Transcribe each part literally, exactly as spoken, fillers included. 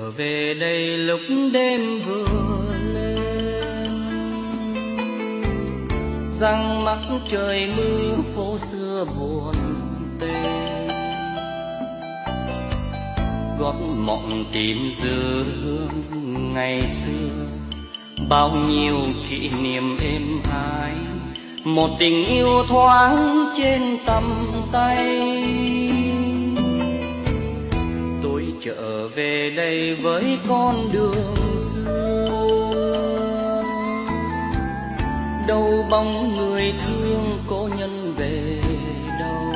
trở về đây lúc đêm vừa lên, răng mắc trời mưa phố xưa buồn tênh, gót mộng tìm dư hương ngày xưa, bao nhiêu kỷ niệm êm ái, một tình yêu thoáng trên tầm tay. Tôi trở về đây với con đường xưa, đâu bóng người thương cô nhân về đâu,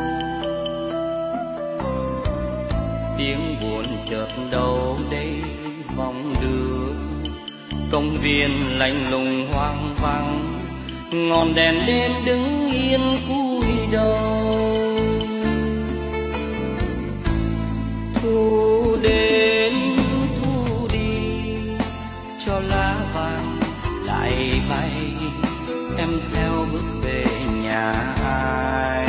tiếng buồn chợt đâu đây vòng đưa, công viên lạnh lùng hoang vắng, ngọn đèn đêm đứng yên cúi đầu. Thu đến thu đi cho lá vàng lại bay, em theo bước về nhà ai.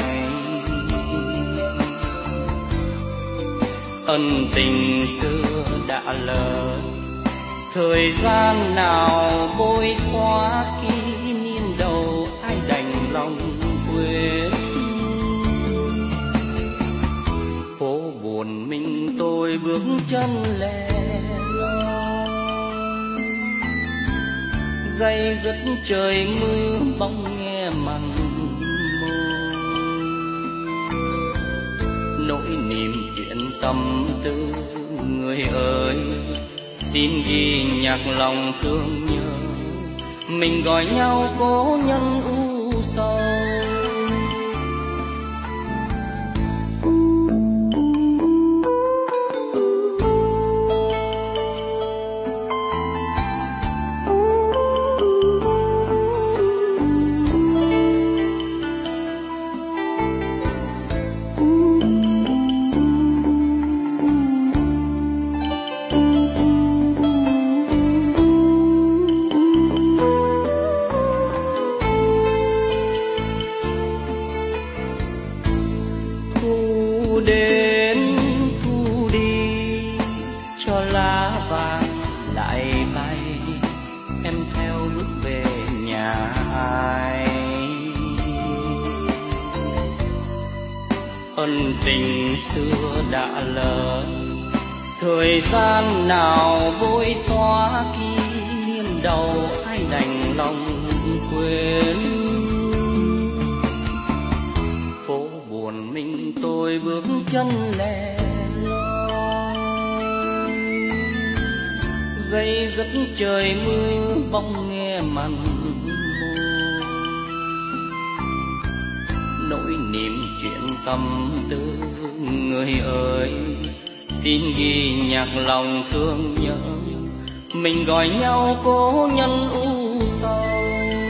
Ân tình xưa đã lỡ, thời gian nào bôi xóa kỷ niệm đầu, ai đành lòng quên. Phố buồn mình tôi bước chân lẻ loi, day dứt trời mưa bóng nghe mặn môi, nỗi niềm chuyện tâm tư người ơi, xin ghi nhạc lòng thương nhớ, mình gọi nhau cố nhân u sầu. Ân tình xưa đã lỡ, thời gian nào vội xóa kỷ niệm đầu, ai đành lòng quên. Phố buồn mình tôi bước chân lẻ loi, day dứt trời mưa bóng nghe mặn môi, nỗi niềm chuyện tâm tư người ơi, xin ghi nhạc lòng thương nhớ, mình gọi nhau cố nhân u sầu.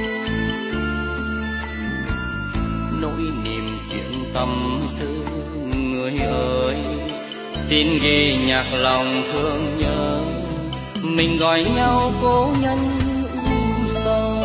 Nỗi niềm chuyện tâm tư người ơi, xin ghi nhạc lòng thương nhớ, mình gọi nhau cố nhân u sầu.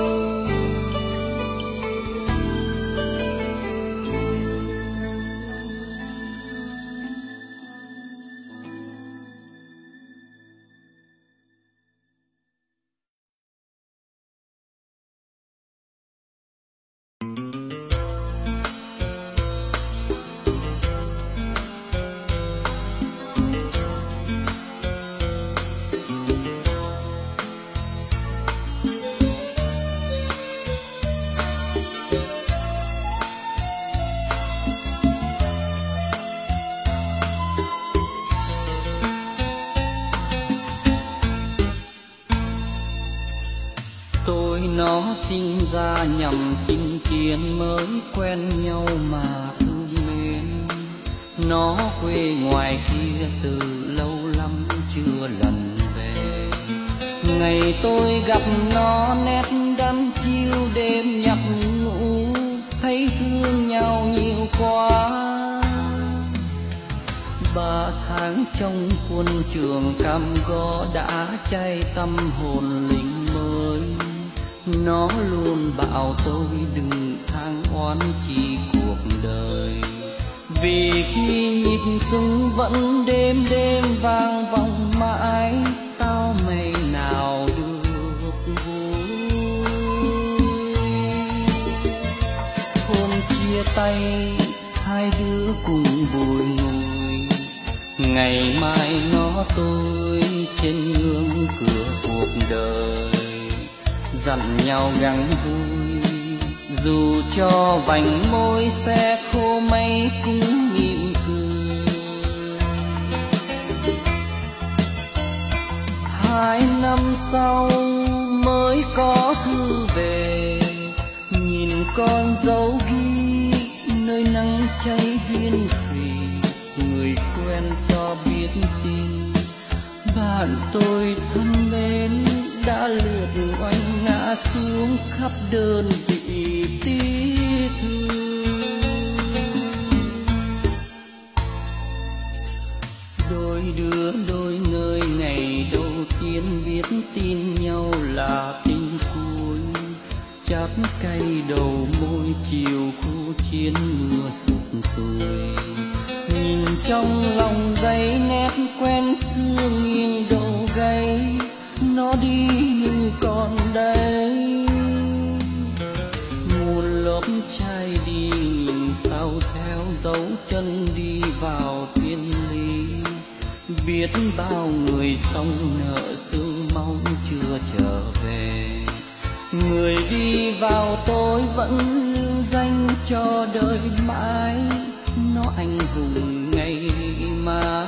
Nó sinh ra nhằm chinh chiến mới quen nhau mà thương mến, nó quê ngoài kia từ lâu lắm chưa lần về. Ngày tôi gặp nó nét đắm chiêu đêm nhập ngủ, thấy thương nhau nhiều quá. Ba tháng trong quân trường cam go đã cháy tâm hồn lính mới, nó luôn bảo tôi đừng than oán chi cuộc đời, vì khi nhịp súng vẫn đêm đêm vang vọng mãi tao mày nào được vui. Hôm chia tay hai đứa cùng bùi ngùi, ngày mai ngó tôi trên ngưỡng cửa cuộc đời, dặn nhau gắng vui dù cho vành môi sẽ khô mấy cũng mỉm cười. Hai năm sau mới có thư về, nhìn con dấu ghi nơi nắng cháy hiên thủy, người quen cho biết tin bạn tôi thân mến đã lượt oanh ngã xuống khắp đơn vị tiếc thương. Đôi đứa đôi nơi ngày đầu tiên biết tin nhau là tình cuối, chắp cây đầu môi chiều khu chiến mưa sụp sùi. Nhìn trong lòng giấy nét quen xưa nghiêng đầu gáy, nó đi nhưng còn đây. Muôn lớp trai đi nhìn sau theo dấu chân đi vào thiên lý, biết bao người sống nợ xương mong chưa trở về. Người đi vào tôi vẫn lưu danh cho đời mãi, nó anh hùng ngày mai.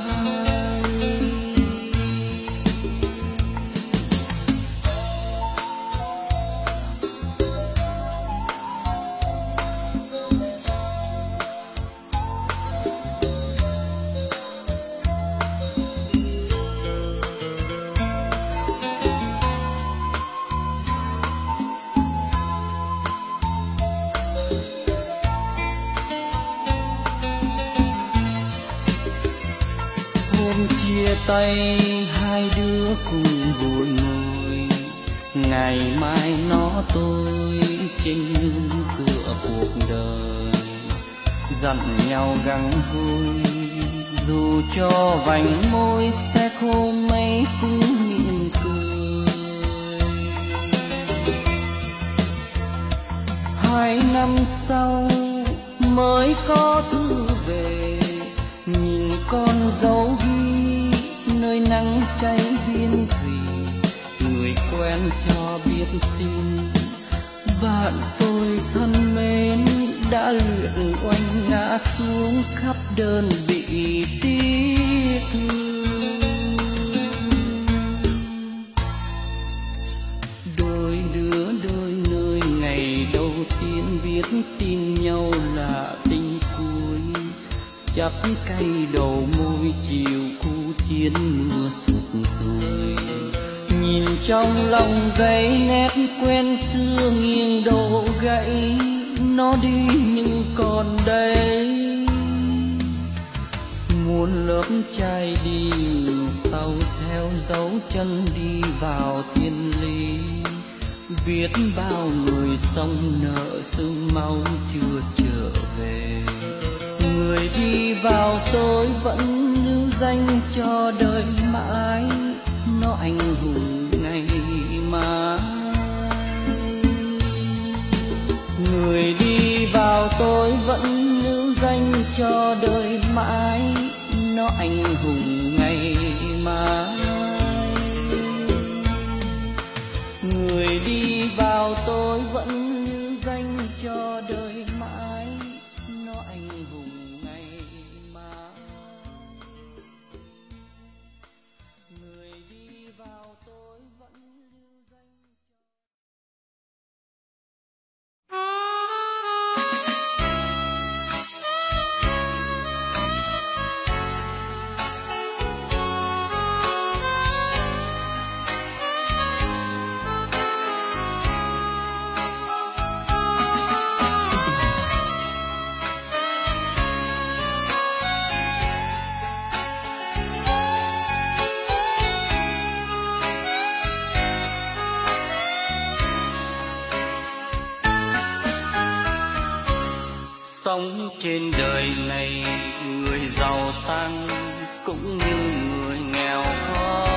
Chia tay hai đứa cùng vội ngồi, ngày mai nó tôi trên ngưỡng cửa cuộc đời, dặn nhau gắng vui dù cho vành môi sẽ khô mấy cũng mỉm cười. Hai năm sau mới có thư về, nhìn con dấu ghi nơi nắng cháy biên thủy, người quen cho biết tin bạn tôi thân mến đã luyện oanh ngã xuống khắp đơn vị tiếc thương. Đôi đứa đôi nơi ngày đầu tiên biết tin nhau là tình cuối, chắp cây đầu môi chiều khu chiến mưa sụp sùi. Nhìn trong lòng giấy nét quen xưa nghiêng đầu gãy, nó đi nhưng còn đây. Muôn lớp trai đi sau theo dấu chân đi vào thiên lý, biết bao người sống nợ xương máu chưa trở về. Người đi vào tôi vẫn lưu danh cho đời mãi, nó anh hùng ngày mai. Người đi vào tôi vẫn lưu danh cho đời mãi, nó anh hùng ngày mai. Người đi vào tôi vẫn lưu danh cho đời mãi, nó anh hùng ngày mai. Người đi vào tôi vẫn lưu danh. Sống trên đời này, người giàu sang cũng như người nghèo khó.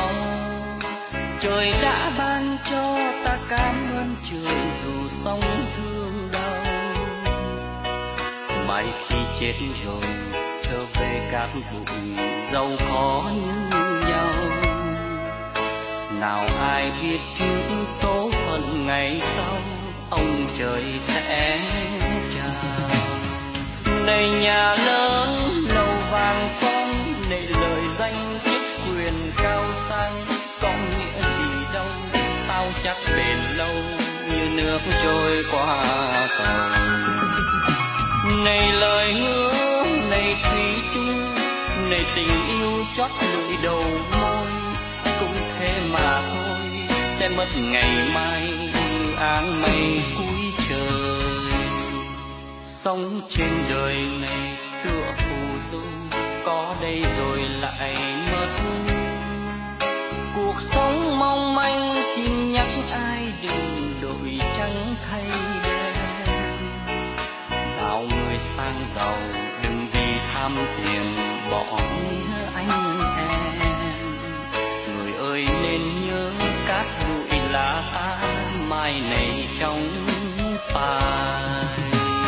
Trời đã ban cho ta cảm ơn trời dù sóng thương đau. May khi chết rồi trở về cát bụi giàu có như nhau. Nào ai biết trước số phận ngày sau ông trời sẽ chào. Này nhà lớn lầu vàng son, này lời danh chức quyền cao sang, có nghĩa gì đâu sao chắc bền lâu như nước trôi qua cầu. Này lời hứa, này thủy chung, này tình yêu chót lưỡi đầu môi, cũng thế mà thôi sẽ mất ngày mai như áng mây cuối trời. Sống trên đời này tựa phù du, có đây rồi lại mất. Cuộc sống mong manh xin nhắc ai đừng đổi trắng thay đen. Nào người sang giàu đừng vì tham tiền bỏ nghĩa anh em. Người ơi nên nhớ cát bụi là ta mai này trong phai.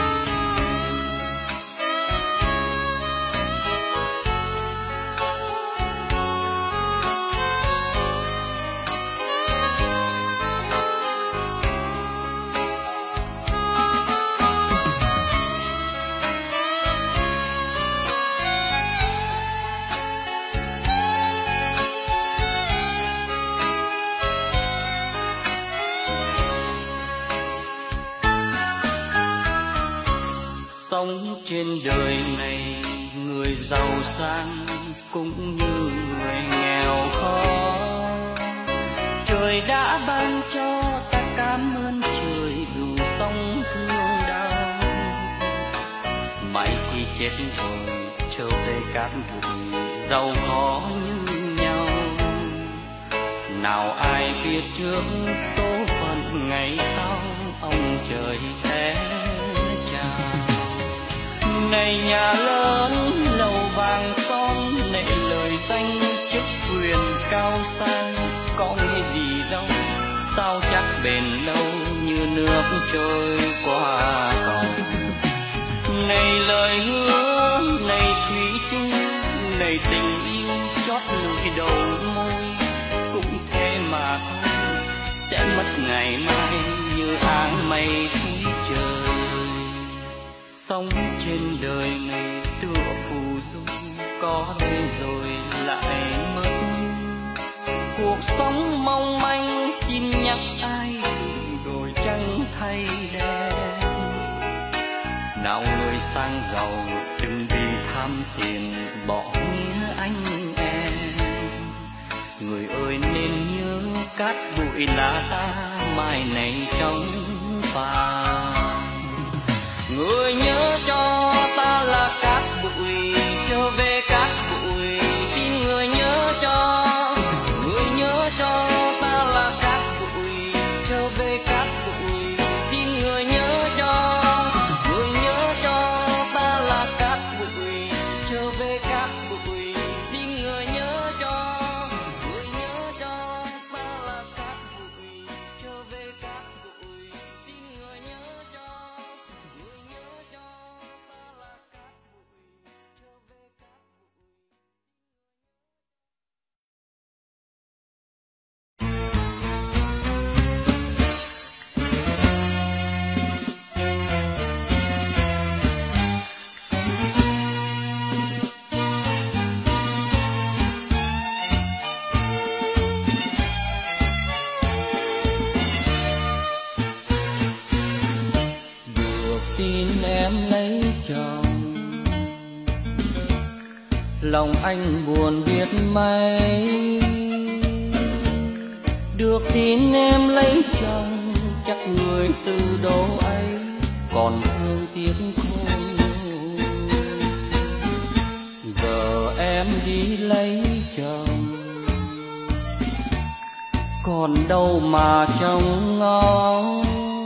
Sống trên đời này người giàu sang cũng như người nghèo khó. Trời đã ban cho ta cảm ơn trời dù sống thương đau. May khi chết rồi trở về cát bụi giàu có như nhau. Nào ai biết trước số phận ngày sau ông trời sẽ chào. Này nhà lớn lầu vàng son, này lời danh chức quyền cao sang, có nghĩa gì đâu sao chắc bền lâu như nước trôi qua cầu. Này lời hứa, này thủy chung, này tình yêu chót lưỡi đầu môi, cũng thế mà thôi sẽ mất ngày mai như áng mây cuối trời. Sống trên đời này tựa phù du, có đây rồi lại mất. Cuộc sống mong manh xin nhắc ai đừng đổi trắng thay đen. Nào người sang giàu đừng vì tham tiền bỏ nghĩa anh em. Người ơi nên nhớ cát bụi là ta mai này trong phai. Người nhớ cho ta là cát bụi trở về cát bụi, xin người nhớ cho. Người nhớ cho ta là cát bụi trở về cát bụi, xin người nhớ cho. Người nhớ cho ta là cát bụi trở về cát bụi, xin người nhớ cho. Người nhớ cho ta là cát bụi trở về cát bụi, xin người nhớ cho. Lòng anh buồn biết mấy, được tin em lấy chồng chắc người từ đâu ấy còn thương tiếc khôn. Giờ em đi lấy chồng còn đâu mà trông ngóng.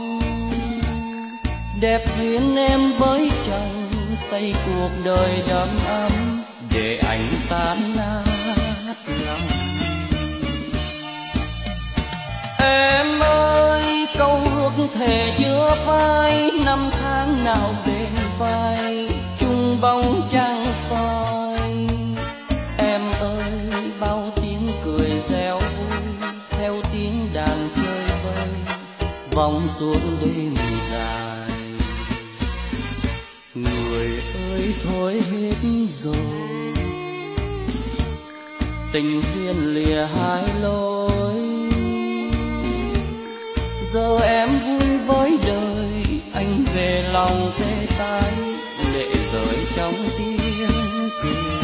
Đẹp duyên em với chồng xây cuộc đời đầm ấm để anh tan nát lòng. thể chứa phai, năm tháng nào bên vai chung bóng trăng phai. Em ơi bao tiếng cười réo vui theo tiếng đàn chơi vơi vòng suốt đêm dài. Người ơi thôi hết rồi, tình duyên lìa hai lối. Giờ em vui với đời, anh về lòng tê tái, lệ rơi trong tiếng cười.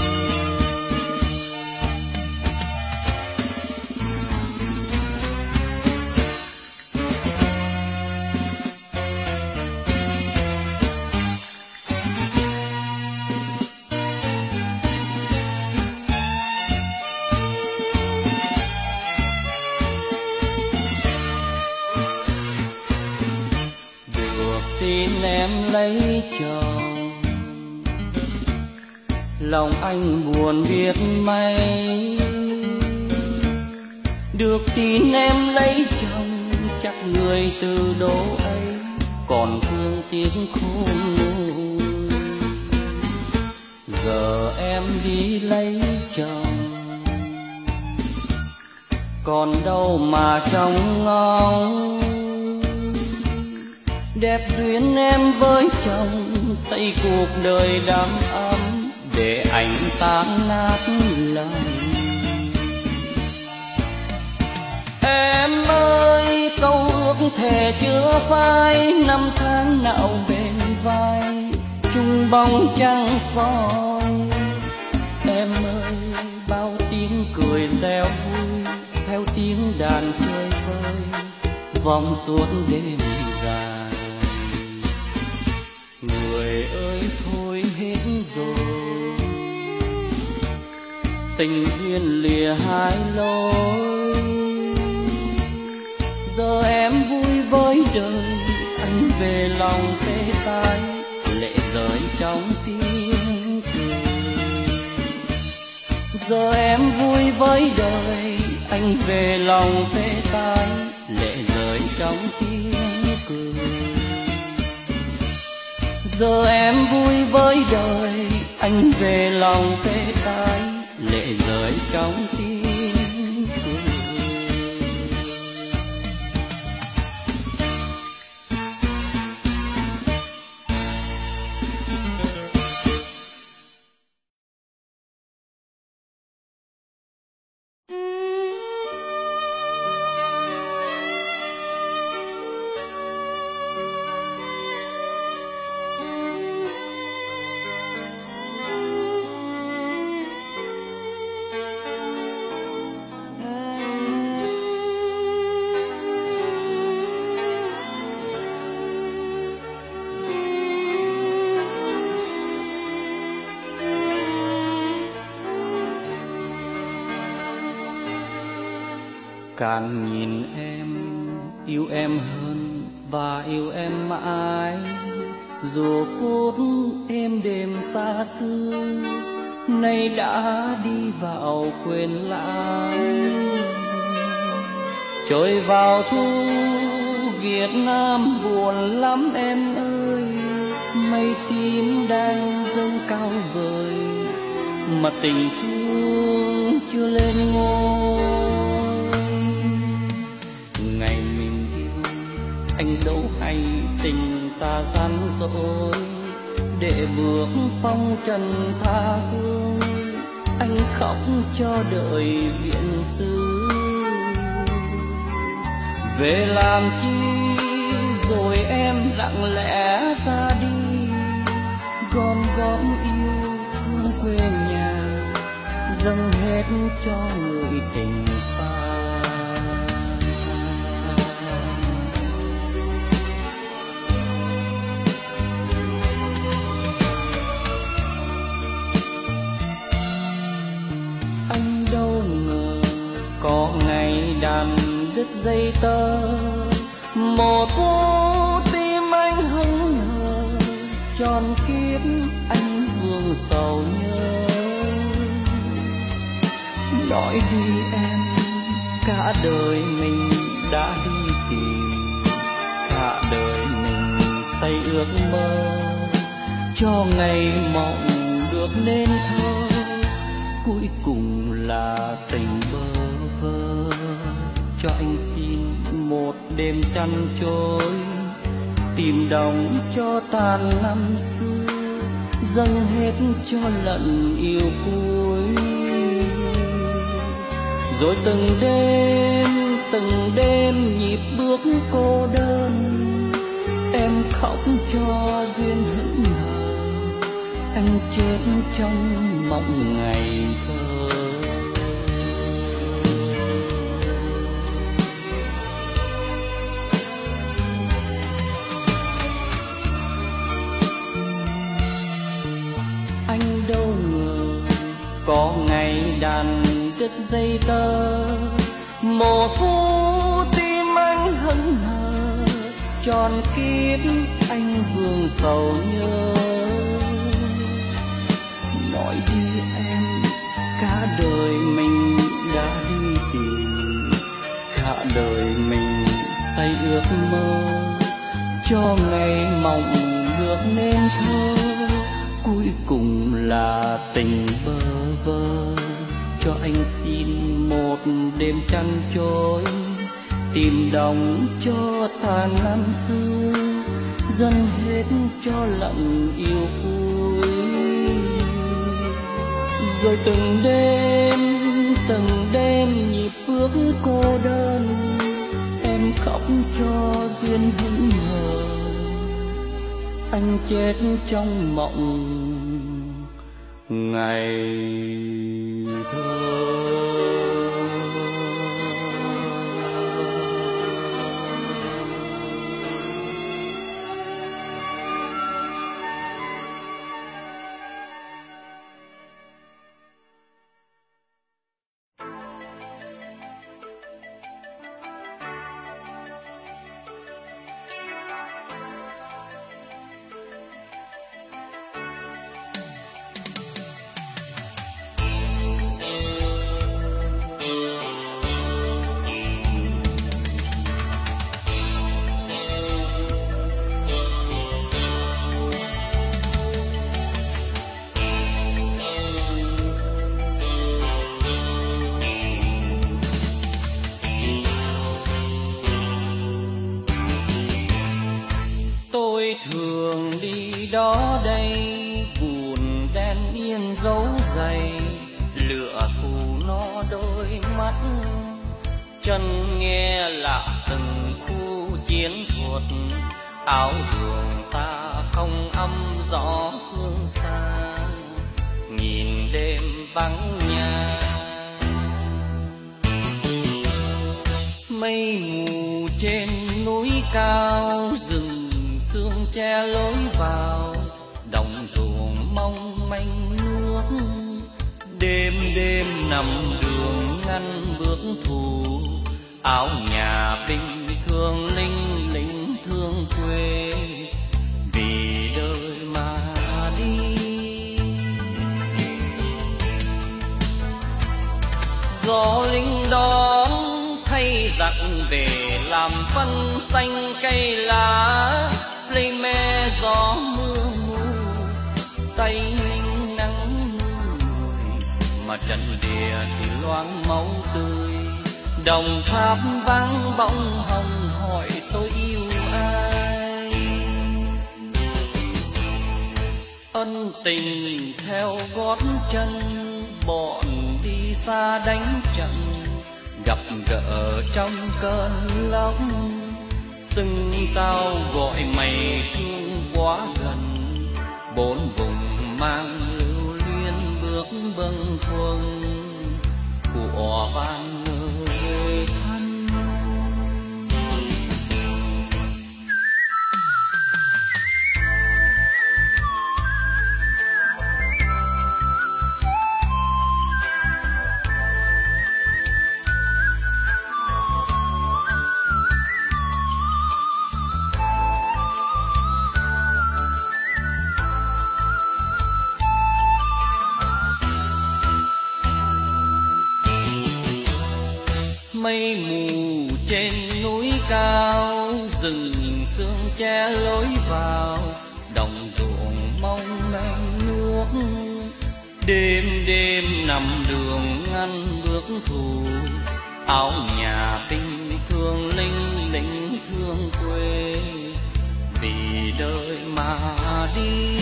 Tin em lấy chồng, lòng anh buồn biết mấy. Được tin em lấy chồng, chắc người từ đó ấy còn thương tiếng khôn nguôi. Giờ em đi lấy chồng, còn đâu mà trông ngóng. Đẹp duyên em với chồng, xây cuộc đời đắm ấm để anh tan nát lòng. Em ơi câu ước thề chưa phai, năm tháng nào bên vai chung bóng trăng soi. Em ơi bao tiếng cười réo vui theo tiếng đàn chơi vơi vòng suốt đêm dài. Người ơi thôi hết rồi, tình duyên lìa hai lối. Giờ em vui với đời, anh về lòng tê tái, lệ rơi trong tiếng cười. Giờ em vui với đời, anh về lòng tê tái, lệ rơi trong tiếng cười. Giờ em vui với đời, anh về lòng tê tái, lệ rơi trong tiếng cười. Càng nhìn em yêu em hơn và yêu em mãi, dù phút êm đêm xa xưa nay đã đi vào quên lãng. Trôi vào thu Việt Nam buồn lắm em ơi, mây tím đang dâng cao vời mà tình thương chưa lên ngôi. Ngày mình yêu anh đâu hay tình ta gian dối, để bước phong trần tha phương anh khóc cho đời viện xứ. Về làm chi rồi em lặng lẽ ra đi, gom gom yêu thương quê nhà dâng hết cho người tình xa. Anh đâu ngờ có ngày đàn đứt dây tơ, một phút tim anh hững hờ, tròn kiếp anh vương sầu nhớ. Nói đi em, cả đời mình đã đi tìm, cả ước mơ, cho ngày mộng được nên thơ, cuối cùng là tình bơ vơ. Cho anh xin một đêm chăn trôi, tìm đồng cho tàn năm xưa, dâng hết cho lần yêu cuối. Rồi từng đêm từng đêm nhịp bước cô đơn, em khóc cho duyên hững hờ, anh chết trong mộng ngày thơ. Anh đâu ngờ có ngày đàn đứt dây tơ, một phút tim anh hững hờ, tròn kiếp anh vương sầu nhớ. Nói đi em, cả đời mình đã đi tìm, cả đời mình say ước mơ, cho ngày mộng được nên thơ, cuối cùng là tình bơ vơ. Cho anh xin một đêm chăn trôi, tìm đồng cho tàn năm xưa, dâng hết cho lần yêu cuối. Rồi từng đêm từng đêm nhịp bước cô đơn, em khóc cho duyên hững hờ, anh chết trong mộng ngày thơ. Thường đi đó đây buồn đen yên dấu dày, lửa thù nó đôi mắt, chân nghe lạ từng khu chiến thuật, áo đường xa không âm gió phương xa, nhìn đêm vắng nhà. Mây mù trên núi cao, rừng sương che lối vào, đồng ruộng mong manh nước, đêm đêm nằm đường ngăn bước thù, áo nhà binh thương linh lính thương quê, vì đời mà đi. Gió lính đón thay giặc về làm phân xanh cây lá, lấy me gió mưa mù, tay lính nắng nuôi, mà trận địa thì loáng máu tươi, đồng tháp vang bóng hồng hỏi tôi yêu ai. Ân tình theo gót chân, bọn đi xa đánh trận, gặp gỡ trong cơn lốc, xưng tao gọi mày thương quá gần, bốn vùng mang lưu luyến bước bâng khuâng của ban người thân. Mây mù trên núi cao, rừng sương che lối vào, đồng ruộng mong manh nước. Đêm đêm nằm đường ngăn bước thù, áo nhà tình thương linh lính thương quê, vì đời mà đi.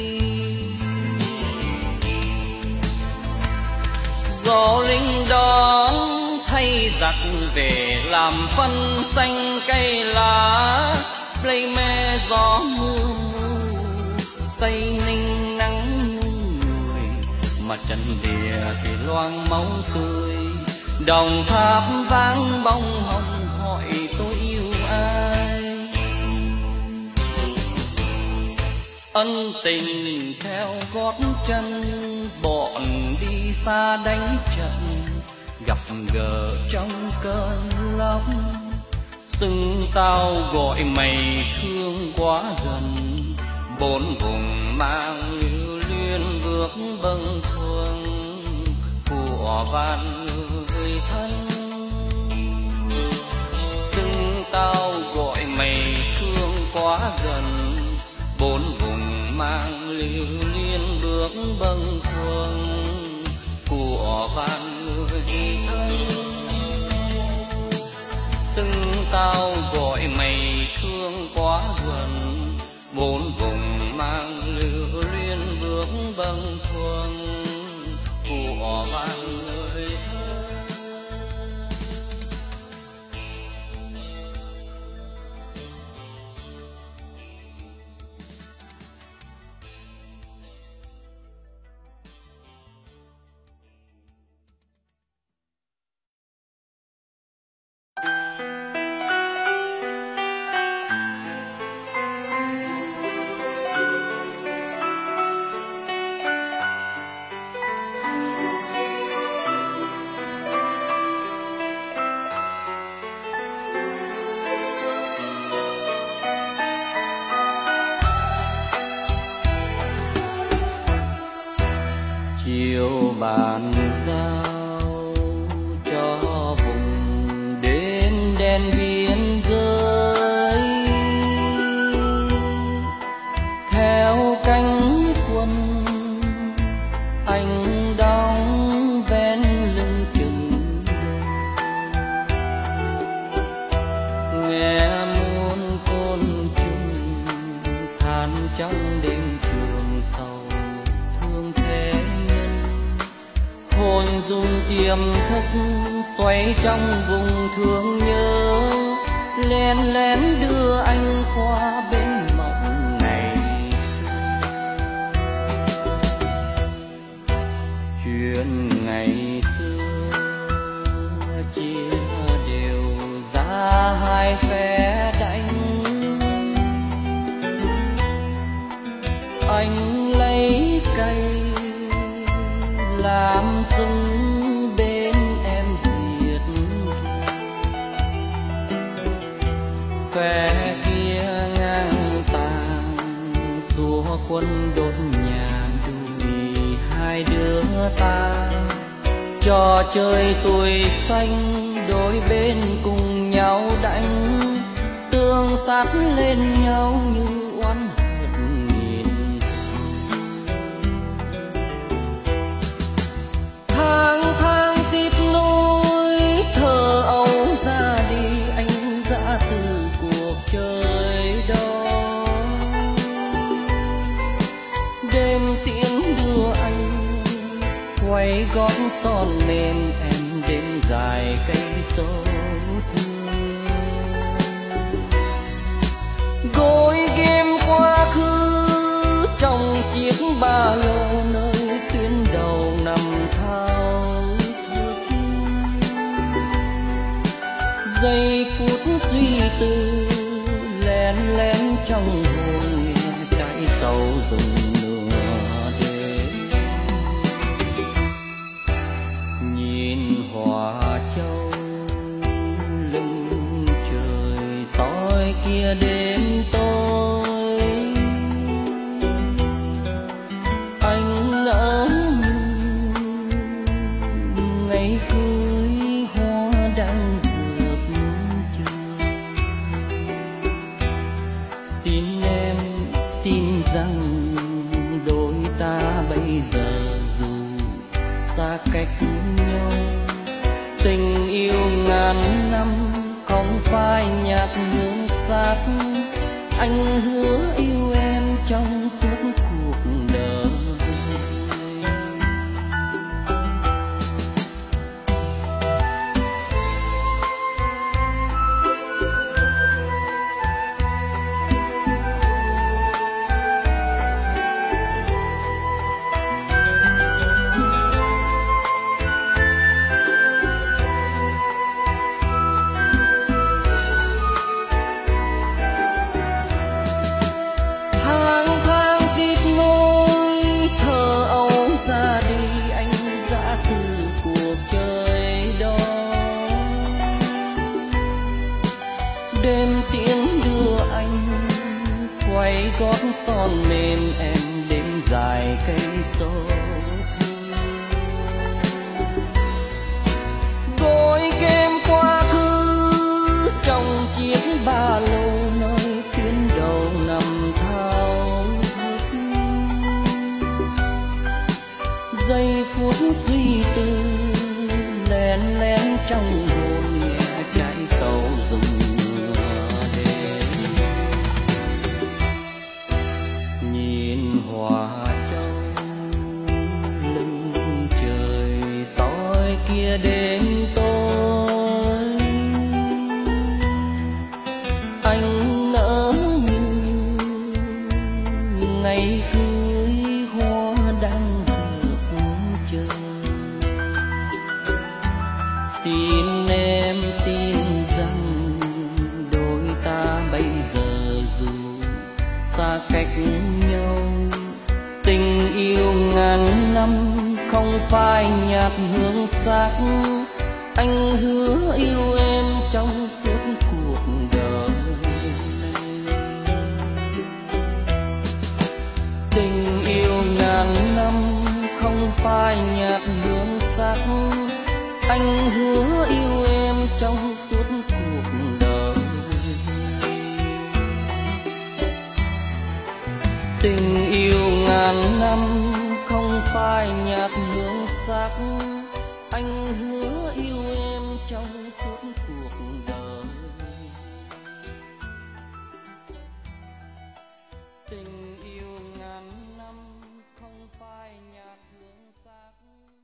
Gió linh đón thay giặc về làm phân xanh cây lá, plei me gió mưa mù, tây ninh nắng người, mặt trần lìa thì loang máu tươi. Đồng tháp vang bóng hồng hỏi tôi yêu ai, ân tình theo gót chân bọn đi xa đánh trận, gặp gỡ trong cơn lốc. Xưng tao gọi mày thương quá gần, bốn vùng mang lưu luyến bước bâng khuâng của vạn người thân. Xưng tao gọi mày thương quá gần, bốn vùng mang lưu luyến bước bâng khuâng của vạn người thân. Xưng tao gọi mày thương quá gần, bốn vùng mang lưu luyến bước bâng khuâng của vạn người thân. Chiều bàn giao cho vùng đến đèn biên giới, theo cánh quân anh đóng ven lưng chừng nghe muôn côn trùng than trong đêm trường sầu thương thế. Hồn run tiềm thức xoay trong vùng thương nhớ, lén lén đưa anh qua bên mộng ngày xưa. Chuyện ngày xưa chia đều ra hai phe đánh, anh lấy cây làm súng bên em Việt, phe kia ngang tàn xua quân đốt nhà đùi hai đứa ta. Trò chơi tuổi xanh đôi bên cùng nhau đánh, tương sát lên nhau như oán hận nghìn. Tháng tháng tiếp nối thơ ấu ra đi, anh ra từ cuộc chơi đó. Đêm tiễn đưa anh quay gót son mềm, em đêm dài cây số thương. Gối ghim quá khứ trong chiếc ba lô nơi tuyến đầu nằm thao thức. Giây phút suy tư lén lén trong hồn nghe cái sầu rừng nửa đêm. Nhìn hoa châu lưng trời soi kia đêm tối, anh ngỡ ngày cưới hoa đang rượp trời. khác. Anh hứa yêu em trong suốt cuộc đời. Gót son mềm em đêm dài cây số, gối kem quá khứ trong chiếc ba lô nơi tuyến đầu nằm thao thức. Giây phút suy tư lén lén trong hồn nhẹ trái sầu rụng. Hoa trong lưng trời soi kia đêm tối, anh ngỡ như ngày cưới hoa đang rực trời. Xin em tin rằng đôi ta bây giờ dù xa cách nhau, tình yêu ngàn năm không phai nhạt hương sắc. Anh hứa yêu em trong suốt cuộc đời. Tình yêu ngàn năm không phai nhạt hương sắc. Anh hứa yêu em trong suốt cuộc đời. Tình yêu ngàn năm không phai nhạt hương sắc. Anh hứa yêu em trong suốt cuộc đời. Tình yêu ngàn năm không phai nhạt hương sắc.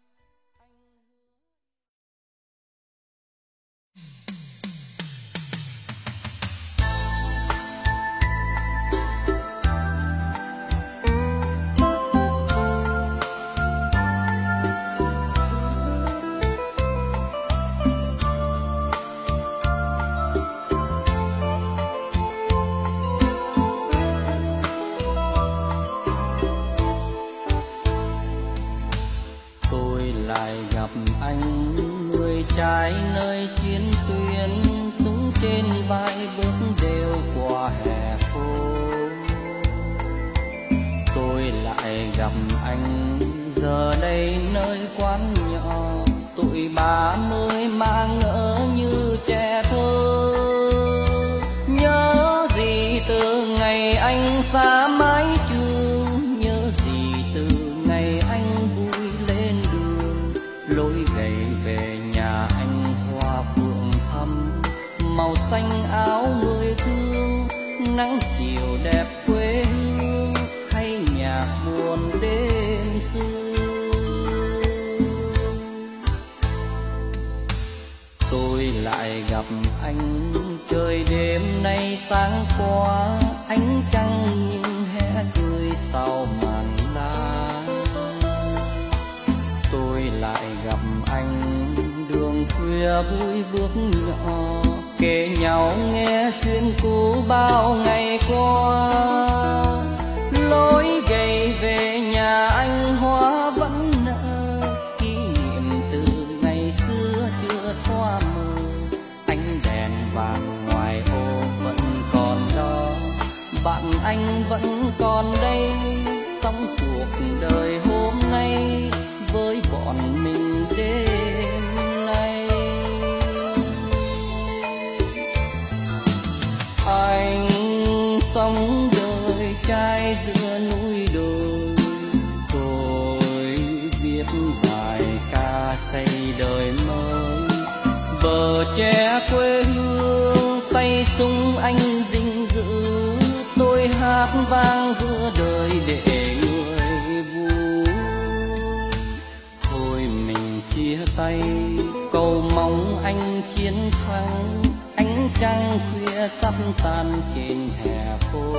Anh người trai nơi chiến tuyến, súng trên vai bước đều qua hè phố. Tôi lại gặp anh giờ đây nơi quán nhỏ, tuổi ba mươi mang ngỡ như trẻ thơ. Nhớ gì từ ngày anh xa mái trường, nhớ gì từ ngày anh vui lên đường. Lối gầy về nhà anh hoa phượng thắm, màu xanh áo người thương, nắng chiều đẹp quê hương, hay nhạc buồn đêm xưa. Tôi lại gặp anh trời đêm nay sáng qua, ánh trăng nhưng hé cười sau màn lá. Tôi lại gặp anh đường khuya vui bước nhỏ, kể nhau nghe chuyện cũ bao ngày qua. Lối gầy về nhà anh hoa vẫn nở, kỷ niệm từ ngày xưa chưa xóa mờ. Ánh đèn vàng ngoài ô vẫn còn đó, bạn anh vẫn còn đây, sống cuộc đời hôm nay với bọn mình đêm nay. Anh sống đời trai giữa núi đồi, tôi viết bài ca xây đời mới. Bờ tre quê hương tay súng anh dinh hát vang giữa đời để người vui. Thôi mình chia tay, cầu mong anh chiến thắng, ánh trăng khuya sắp tan trên hè phố.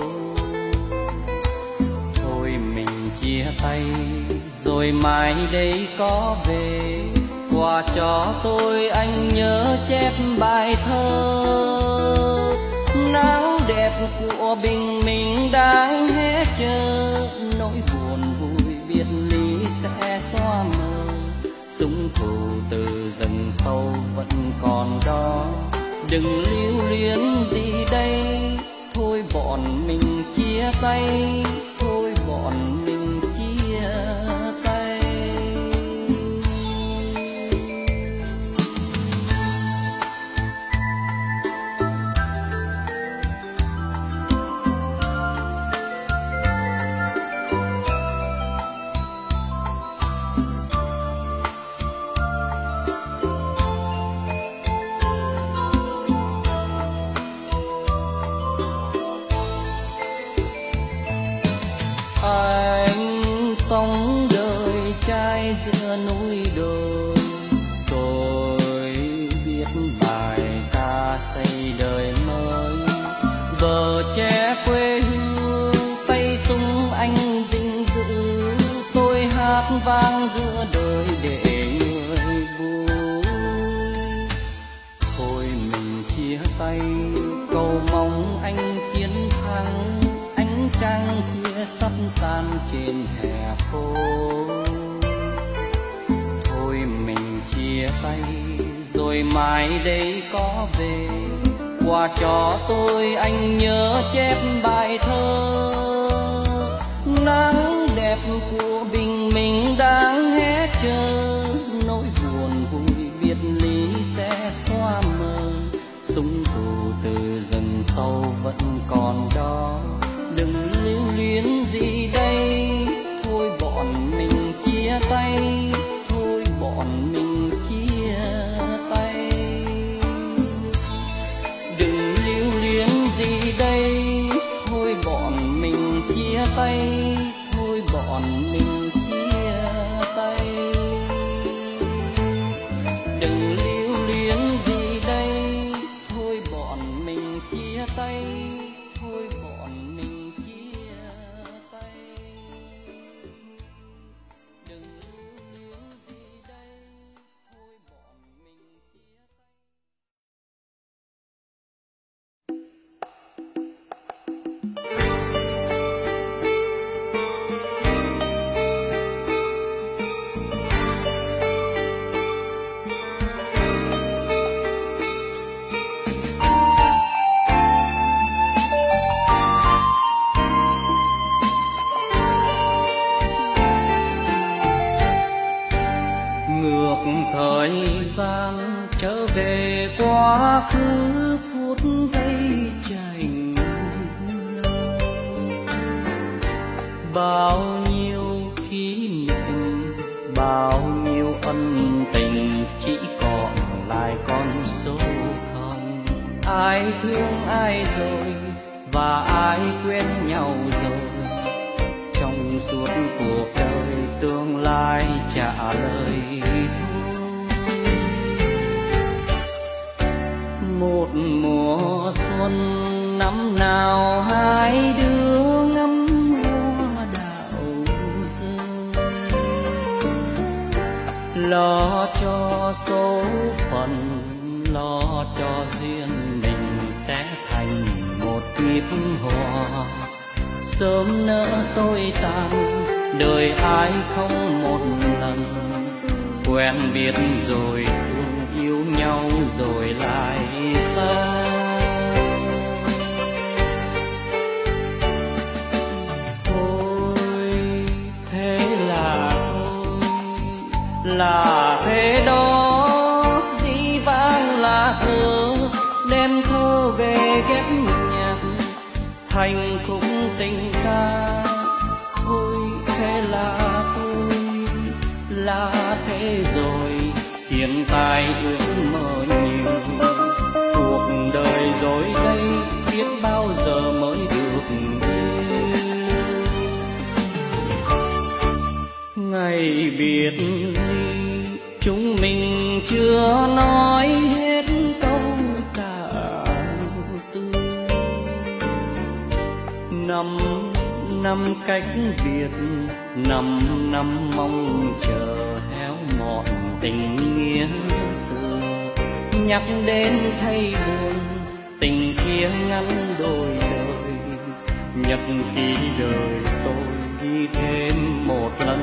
Thôi mình chia tay, rồi mai đây có về, quà cho tôi anh nhớ chép bài thơ. Nắng đẹp của bình minh đang hé chờ, nỗi buồn vui biệt ly sẽ xóa mờ. Súng thù từ rừng sâu vẫn còn đó, đừng lưu luyến gì đây. Thôi bọn mình chia tay, thôi bọn mình chia tay. Anh sống đời trai giữa núi đồi, tôi viết bài ca xây đời mới. Bờ tre quê hương, tay súng anh gìn giữ, tôi hát vang giữa đời để người vui. Thôi mình chia tay, cầu mong anh chiến thắng, ánh trăng khuya sắp tan trên hè phố. Thôi mình chia tay, rồi mai đây có về, quà cho tôi anh nhớ chép bài thơ. Nắng đẹp của bình minh đang hé chờ, nỗi buồn vui biệt ly sẽ xóa mờ. Súng thù từ rừng sâu vẫn còn đó, đừng lưu luyến gì đây. Thôi bọn mình chia tay, thôi bọn mình chia tay. Đừng lưu luyến gì đây, thôi bọn mình chia tay, thôi bọn mình chia tay. Đừng lưu luyến gì đây, thôi bọn mình chia tay, thôi bọn mình chia tay. Đừng lưu luyến gì đây, thôi bọn mình chia tay. Ngược thời gian trở về quá khứ, phút giây chạnh lâu. Bao nhiêu kỷ niệm, bao nhiêu ân tình, chỉ còn lại con số không. Ai thương ai rồi và ai quên nhau rồi, trong suốt cuộc đời tương lai trả lời thôi. Một mùa xuân năm nào hai đứa ngắm hoa đào rơi, lo cho số phận, lo cho duyên mình sẽ thành một kiếp hoa. Sớm nỡ tôi tàn, đời ai không một lần, quen biết rồi thương yêu nhau rồi lại xa. Thôi thế là thôi, là thế đó, dĩ vãng là thơ, đem thơ về ghép nhạc thành khúc tình ca. Thôi thế là thôi, là thế rồi, hiện tại ước mơ nhiều. Cuộc đời rồi đây biết bao giờ mới được yêu. ngày biệt ly chúng mình chưa nói hết câu cả tư. Năm năm cách biệt, năm năm mong chờ héo mòn tình nghĩa xưa. Nhắc đến thay buồn, tình kia ngắn đôi đời. Nhật ký đời tôi đi thêm một lần.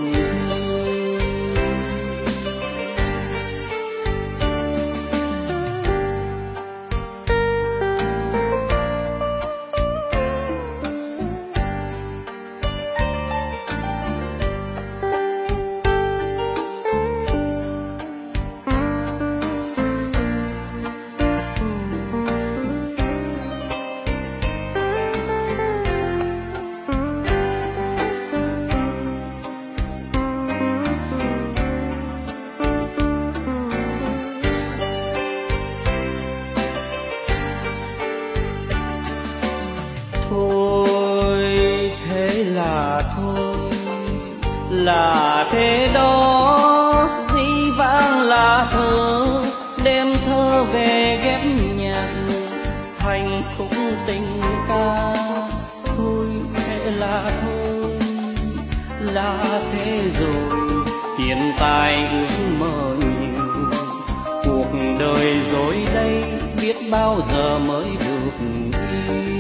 Là thế đó, dĩ vãng là thơ, đêm thơ về ghép nhạc thành khúc tình ca. Thôi thế là thôi, là thế rồi, hiện tại ước mơ nhiều. Cuộc đời rồi đây, biết bao giờ mới được yêu.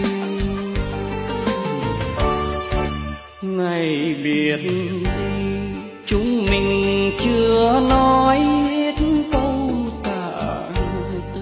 Ngày biệt ly chúng mình chưa nói hết câu tả tư.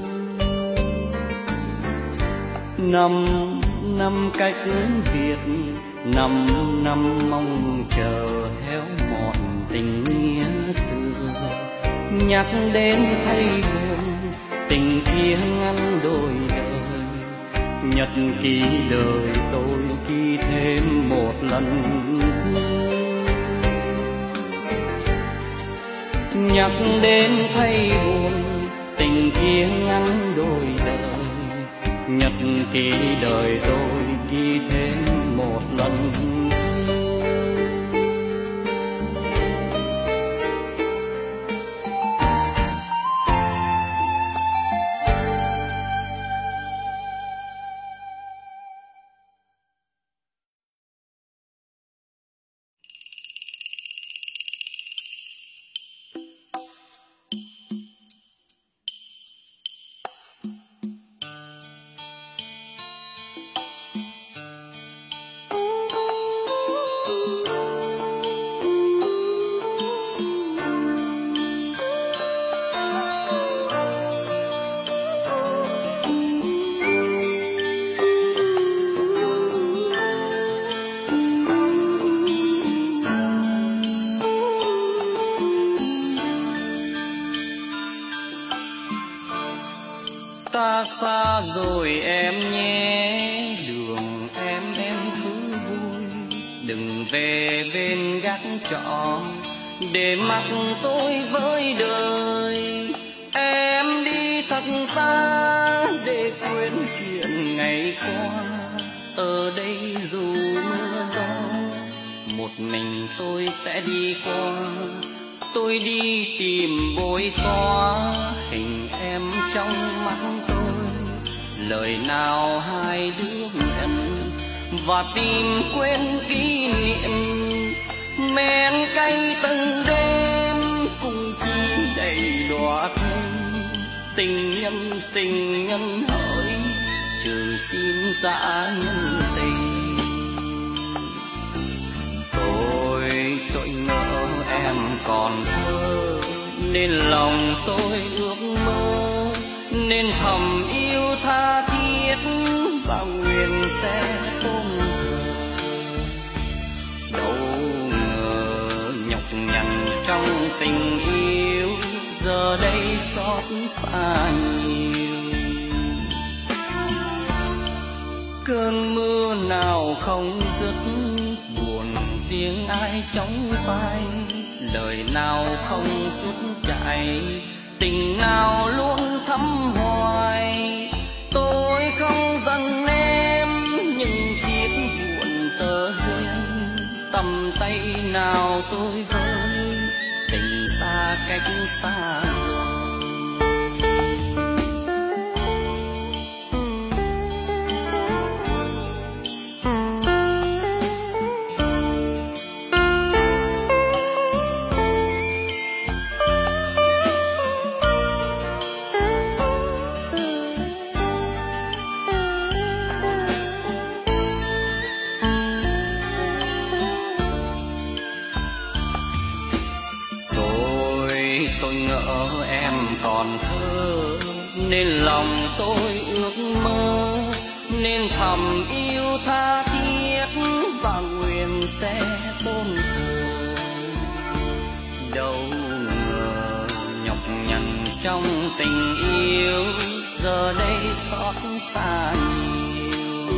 Năm năm cách biệt, năm năm mong chờ héo mòn tình nghĩa xưa. Nhắc đến thay buồn, tình kia ngắn đôi đời. Nhật ký đời tôi ghi thêm một lần thương. Nhắc đến thay buồn, tình kia ngắn đôi đời. Nhật ký đời tôi ghi thêm một lần thương. Ta xa rồi em nhé, đường em em cứ vui. Đừng về bên gác trọ để mặc tôi với đời. Em đi thật xa để quên chuyện ngày qua. Ở đây dù mưa gió, một mình tôi sẽ đi qua. Tôi đi tìm bôi xóa hình em trong mắt tôi. Lời nào hai đứa nhận và tìm quên kỷ niệm. Men cay từng đêm cùng chi đầy đọa thêm. Tình nhân tình nhân hỡi, trừ xin dã nhân tình. Tôi tôi ngỡ em còn thơ, nên lòng tôi ước mơ. Nên thầm yêu tha thiết và nguyện sẽ ôm thờ. Đâu ngờ nhọc nhằn trong tình yêu, giờ đây xót xa nhiều. Cơn mưa nào không dứt, buồn riêng ai trong vai. Lời nào không chút chại, tình nào luôn thắm hoài. Tôi không giận em, nhưng chiếc buồn tơ duyên. Tầm tay nào tôi với cách xa rồi. Tôi ngỡ em còn thơ nên lòng tôi ước mơ, nên thầm yêu tha thiết và nguyện sẽ tôn thờ. Đâu ngờ nhọc nhằn trong tình yêu giờ đây xót xa nhiều.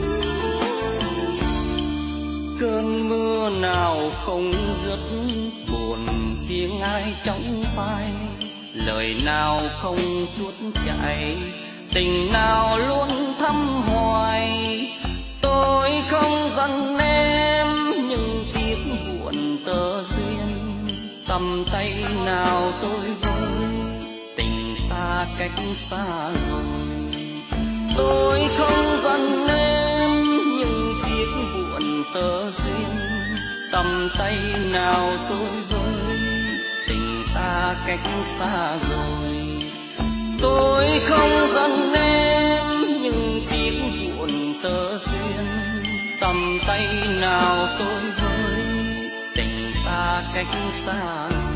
Cơn mưa nào không dứt buồn riêng ai trong phai, lời nào không tuốt chảy, tình nào luôn thăm hoài. Tôi không giận em nhưng tiếc buồn tơ duyên, tầm tay nào tôi với tình ta cách xa rồi. Tôi không giận em nhưng tiếc buồn tơ duyên, tầm tay nào tôi với tình ta cách xa rồi. Tôi không giận em nhưng tiếc buồn tơ duyên, tầm tay nào tôi với tình ta cách xa rồi.